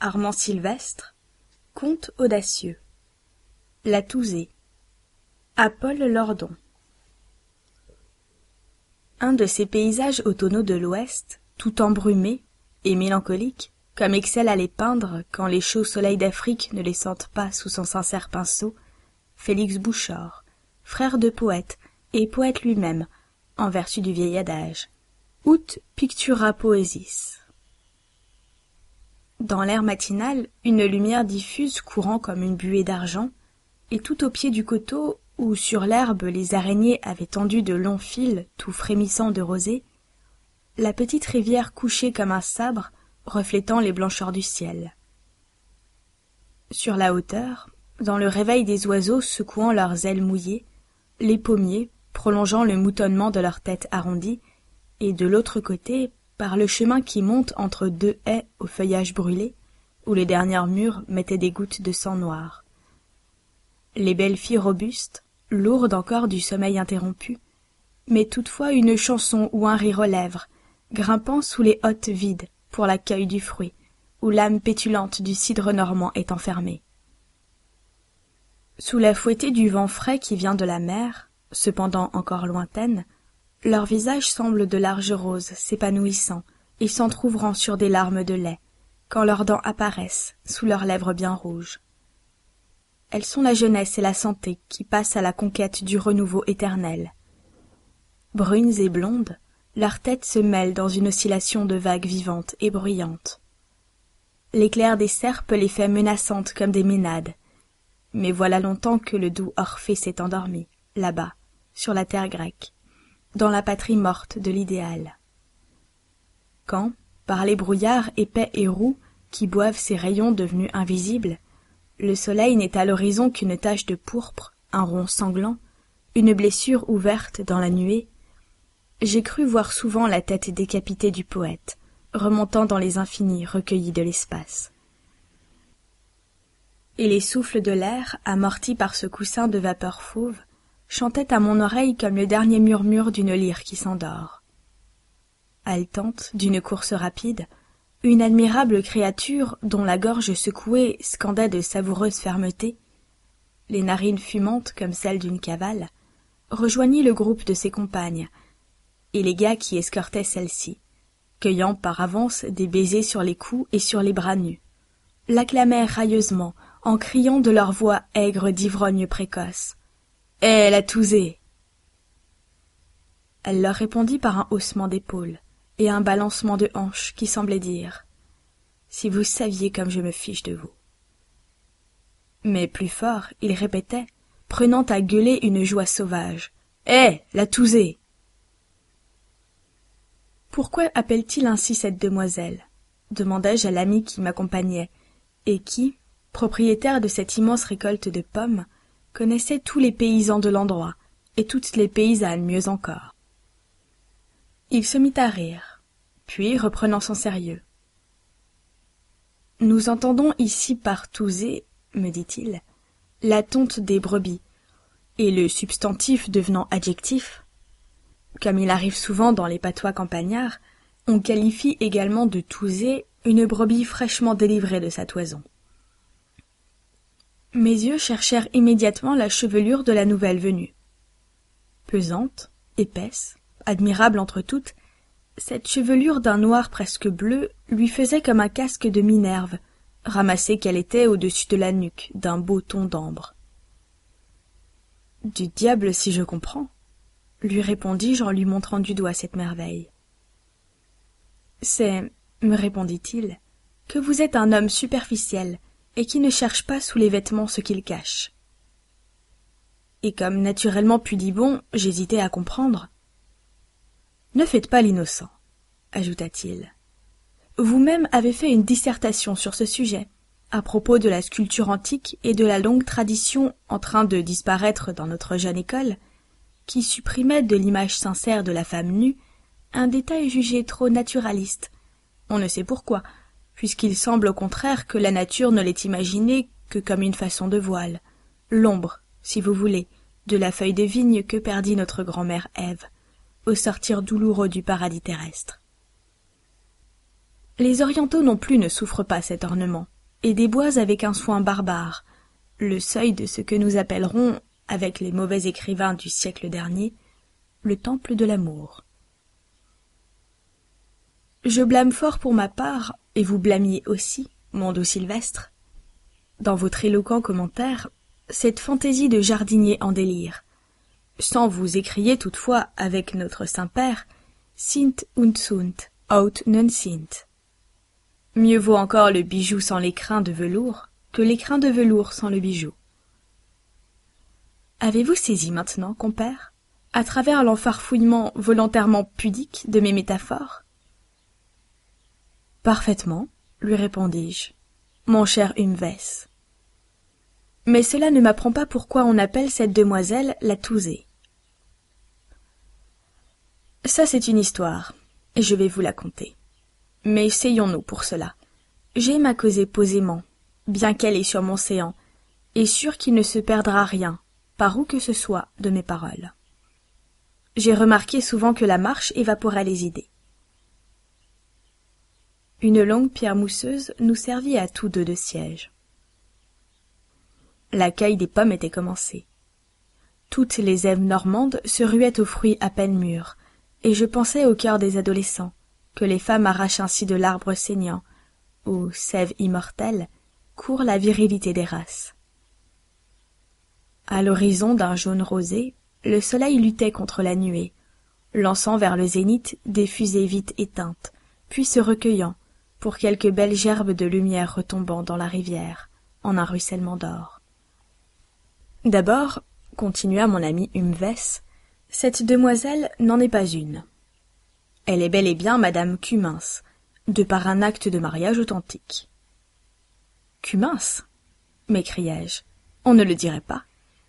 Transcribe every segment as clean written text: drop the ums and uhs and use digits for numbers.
Armand Sylvestre, Conte audacieux. La Touzée, à Paul Lordon. Un de ces paysages automnaux de l'Ouest, tout embrumés et mélancoliques, comme excelle à les peindre quand les chauds soleils d'Afrique ne les sentent pas sous son sincère pinceau, Félix Bouchor, frère de poète et poète lui-même, en vertu du vieil adage. Ut pictura poesis. Dans l'air matinal, une lumière diffuse courant comme une buée d'argent, et tout au pied du coteau, où sur l'herbe les araignées avaient tendu de longs fils tout frémissants de rosée, la petite rivière couchait comme un sabre, reflétant les blancheurs du ciel. Sur la hauteur, dans le réveil des oiseaux secouant leurs ailes mouillées, les pommiers, prolongeant le moutonnement de leurs têtes arrondies, et de l'autre côté, par le chemin qui monte entre deux haies au feuillage brûlé, où les dernières mûres mettaient des gouttes de sang noir. Les belles filles robustes, lourdes encore du sommeil interrompu, mais toutefois une chanson ou un rire aux lèvres, grimpant sous les hottes vides pour l'accueil du fruit, où l'âme pétulante du cidre normand est enfermée. Sous la fouettée du vent frais qui vient de la mer, cependant encore lointaine, leurs visages semblent de larges roses s'épanouissant et s'entr'ouvrant sur des larmes de lait, quand leurs dents apparaissent sous leurs lèvres bien rouges. Elles sont la jeunesse et la santé qui passent à la conquête du renouveau éternel. Brunes et blondes, leurs têtes se mêlent dans une oscillation de vagues vivantes et bruyantes. L'éclair des serpes les fait menaçantes comme des ménades, mais voilà longtemps que le doux Orphée s'est endormi, là-bas, sur la terre grecque, dans la patrie morte de l'idéal. Quand, par les brouillards épais et roux qui boivent ces rayons devenus invisibles, le soleil n'est à l'horizon qu'une tache de pourpre, un rond sanglant, une blessure ouverte dans la nuée, j'ai cru voir souvent la tête décapitée du poète, remontant dans les infinis recueillis de l'espace. Et les souffles de l'air, amortis par ce coussin de vapeur fauve, chantaient à mon oreille comme le dernier murmure d'une lyre qui s'endort. Haletante, d'une course rapide, une admirable créature dont la gorge secouée scandait de savoureuse fermeté, les narines fumantes comme celles d'une cavale, rejoignit le groupe de ses compagnes, et les gars qui escortaient celle-ci, cueillant par avance des baisers sur les cous et sur les bras nus, l'acclamèrent railleusement en criant de leur voix aigre d'ivrogne précoce. « Eh, la Touzée !» Elle leur répondit par un haussement d'épaules et un balancement de hanches qui semblait dire « Si vous saviez comme je me fiche de vous !» Mais plus fort, il répétait, prenant à gueuler une joie sauvage. « Eh, la Touzée !» Pourquoi appelle-t-il ainsi cette demoiselle ? Demandai-je à l'ami qui m'accompagnait, et qui, propriétaire de cette immense récolte de pommes, connaissait tous les paysans de l'endroit, et toutes les paysannes mieux encore. Il se mit à rire, puis reprenant son sérieux. « Nous entendons ici par Touzée, me dit-il, la tonte des brebis, et le substantif devenant adjectif, comme il arrive souvent dans les patois campagnards, on qualifie également de Touzée une brebis fraîchement délivrée de sa toison. » Mes yeux cherchèrent immédiatement la chevelure de la nouvelle venue. Pesante, épaisse, admirable entre toutes, cette chevelure d'un noir presque bleu lui faisait comme un casque de Minerve, ramassée qu'elle était au-dessus de la nuque d'un beau ton d'ambre. « Du diable si je comprends !» lui répondis-je en lui montrant du doigt cette merveille. « C'est, me répondit-il, que vous êtes un homme superficiel, et qui ne cherche pas sous les vêtements ce qu'il cache. » Et comme naturellement pudibond, j'hésitais à comprendre. « Ne faites pas l'innocent, » ajouta-t-il. « Vous-même avez fait une dissertation sur ce sujet, à propos de la sculpture antique et de la longue tradition en train de disparaître dans notre jeune école, qui supprimait de l'image sincère de la femme nue un détail jugé trop naturaliste, on ne sait pourquoi, puisqu'il semble au contraire que la nature ne l'ait imaginé que comme une façon de voile, l'ombre, si vous voulez, de la feuille de vigne que perdit notre grand-mère Ève, au sortir douloureux du paradis terrestre. Les orientaux non plus ne souffrent pas cet ornement, et déboise avec un soin barbare, le seuil de ce que nous appellerons, avec les mauvais écrivains du siècle dernier, le temple de l'amour. Je blâme fort pour ma part, et vous blâmiez aussi, mon doux Sylvestre, dans votre éloquent commentaire, cette fantaisie de jardinier en délire, sans vous écrier toutefois avec notre Saint-Père « Sint und sunt, aut non sint ». Mieux vaut encore le bijou sans l'écrin de velours que l'écrin de velours sans le bijou. Avez-vous saisi maintenant, compère, à travers l'enfarfouillement volontairement pudique de mes métaphores? Parfaitement, lui répondis-je, mon cher Humves. Mais cela ne m'apprend pas pourquoi on appelle cette demoiselle la Touzée. Ça c'est une histoire, et je vais vous la conter. Mais essayons-nous pour cela. J'aime à causer posément, bien qu'elle est sur mon séant, et sûr qu'il ne se perdra rien, par où que ce soit, de mes paroles. J'ai remarqué souvent que la marche évaporait les idées. Une longue pierre mousseuse nous servit à tous deux de siège. La cueille des pommes était commencée. Toutes les èves normandes se ruaient aux fruits à peine mûrs, et je pensais au cœur des adolescents, que les femmes arrachent ainsi de l'arbre saignant, où, sève immortelle, court la virilité des races. À l'horizon d'un jaune rosé, le soleil luttait contre la nuée, lançant vers le zénith des fusées vite éteintes, puis se recueillant, pour quelques belles gerbes de lumière retombant dans la rivière, en un ruissellement d'or. D'abord, continua mon ami Humves, cette demoiselle n'en est pas une. Elle est bel et bien madame Cumins, de par un acte de mariage authentique. Cumins, m'écriai-je, on ne le dirait pas.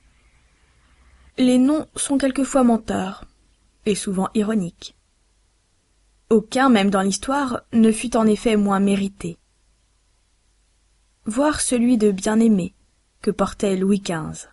Les noms sont quelquefois menteurs, et souvent ironiques. Aucun, même dans l'histoire, ne fut en effet moins mérité. Voir celui de bien-aimé que portait Louis XV.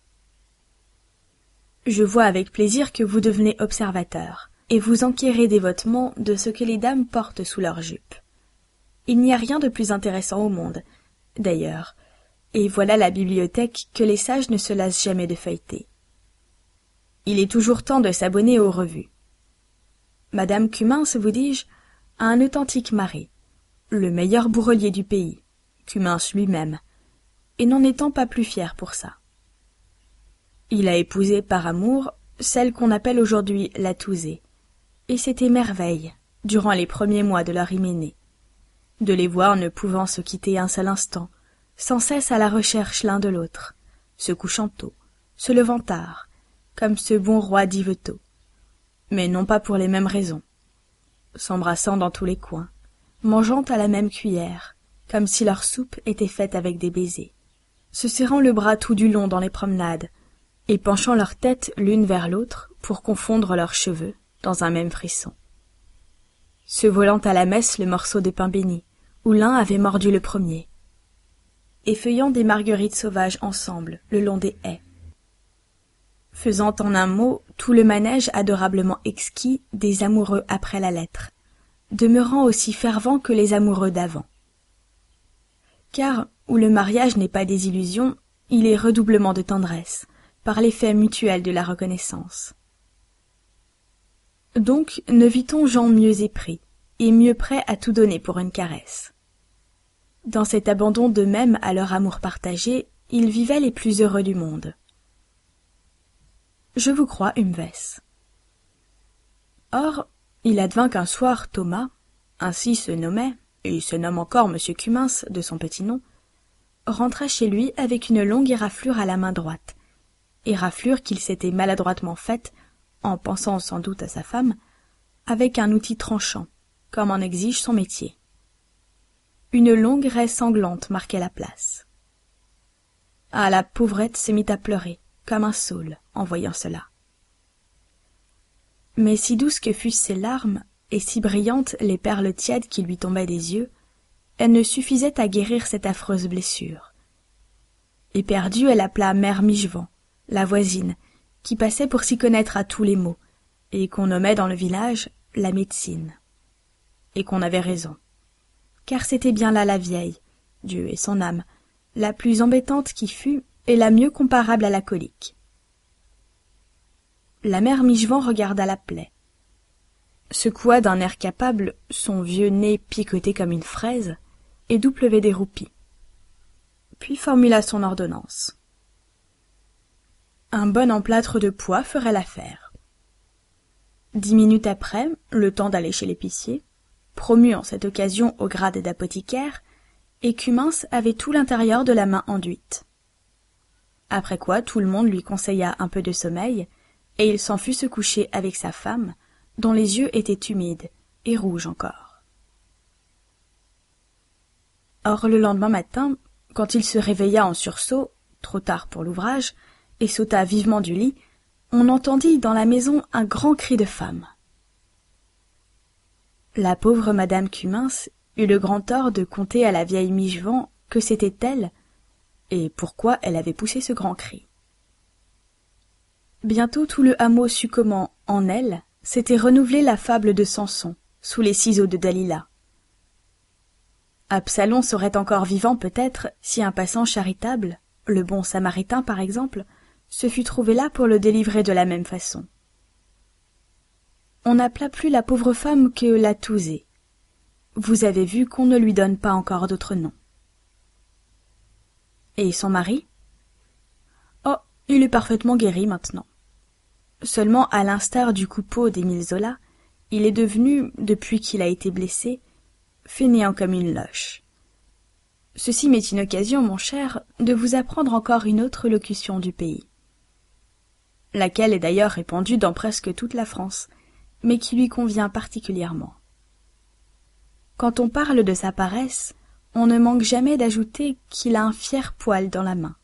Je vois avec plaisir que vous devenez observateur, et vous enquérez dévotement de ce que les dames portent sous leurs jupes. Il n'y a rien de plus intéressant au monde, d'ailleurs, et voilà la bibliothèque que les sages ne se lassent jamais de feuilleter. Il est toujours temps de s'abonner aux revues. Madame Cumins, vous dis-je, a un authentique mari, le meilleur bourrelier du pays, Cumins lui-même, et n'en étant pas plus fier pour ça. Il a épousé par amour celle qu'on appelle aujourd'hui la Touzée, et c'était merveille, durant les premiers mois de leur hyménée, de les voir ne pouvant se quitter un seul instant, sans cesse à la recherche l'un de l'autre, se couchant tôt, se levant tard, comme ce bon roi d'Yvetot, mais non pas pour les mêmes raisons, s'embrassant dans tous les coins, mangeant à la même cuillère, comme si leur soupe était faite avec des baisers, se serrant le bras tout du long dans les promenades, et penchant leur tête l'une vers l'autre pour confondre leurs cheveux dans un même frisson. Se volant à la messe le morceau de pain béni, où l'un avait mordu le premier, effeuillant des marguerites sauvages ensemble le long des haies, faisant en un mot tout le manège adorablement exquis des amoureux après la lettre, demeurant aussi fervents que les amoureux d'avant. Car, où le mariage n'est pas des illusions, il est redoublement de tendresse, par l'effet mutuel de la reconnaissance. Donc ne vit-on gens mieux épris, et mieux prêts à tout donner pour une caresse. Dans cet abandon d'eux-mêmes à leur amour partagé, ils vivaient les plus heureux du monde. Je vous crois, Humves. Or, il advint qu'un soir Thomas, ainsi se nommait, et se nomme encore Monsieur Cumins de son petit nom, rentra chez lui avec une longue éraflure à la main droite, éraflure qu'il s'était maladroitement faite, en pensant sans doute à sa femme, avec un outil tranchant, comme en exige son métier. Une longue raie sanglante marquait la place. Ah, la pauvrette se mit à pleurer, comme un saule, en voyant cela. Mais si douces que fussent ses larmes, et si brillantes les perles tièdes qui lui tombaient des yeux, elles ne suffisaient à guérir cette affreuse blessure. Éperdue, elle appela mère Michevant, la voisine, qui passait pour s'y connaître à tous les maux, et qu'on nommait dans le village la médecine. Et qu'on avait raison. Car c'était bien là la vieille, Dieu et son âme, la plus embêtante qui fût et la mieux comparable à la colique. La mère Michevant regarda la plaie, secoua d'un air capable son vieux nez piqueté comme une fraise et déroupit, puis formula son ordonnance. Un bon emplâtre de pois ferait l'affaire. 10 minutes après, le temps d'aller chez l'épicier, promu en cette occasion au grade d'apothicaire, et Cumince avait tout l'intérieur de la main enduite. Après quoi tout le monde lui conseilla un peu de sommeil, et il s'en fut se coucher avec sa femme, dont les yeux étaient humides et rouges encore. Or le lendemain matin, quand il se réveilla en sursaut, trop tard pour l'ouvrage, et sauta vivement du lit, on entendit dans la maison un grand cri de femme. La pauvre madame Cumince eut le grand tort de conter à la vieille Michevant que c'était elle, et pourquoi elle avait poussé ce grand cri. Bientôt tout le hameau sut comment, en elle, s'était renouvelée la fable de Samson, sous les ciseaux de Dalila. Absalom serait encore vivant peut-être si un passant charitable, le bon samaritain par exemple, se fût trouvé là pour le délivrer de la même façon. On n'appela plus la pauvre femme que la Touzée. Vous avez vu qu'on ne lui donne pas encore d'autre nom. Et son mari? Oh, il est parfaitement guéri maintenant. Seulement, à l'instar du Coupeau d'Émile Zola, il est devenu, depuis qu'il a été blessé, fainéant comme une loche. Ceci m'est une occasion, mon cher, de vous apprendre encore une autre locution du pays, laquelle est d'ailleurs répandue dans presque toute la France, mais qui lui convient particulièrement. Quand on parle de sa paresse, on ne manque jamais d'ajouter qu'il a un fier poil dans la main.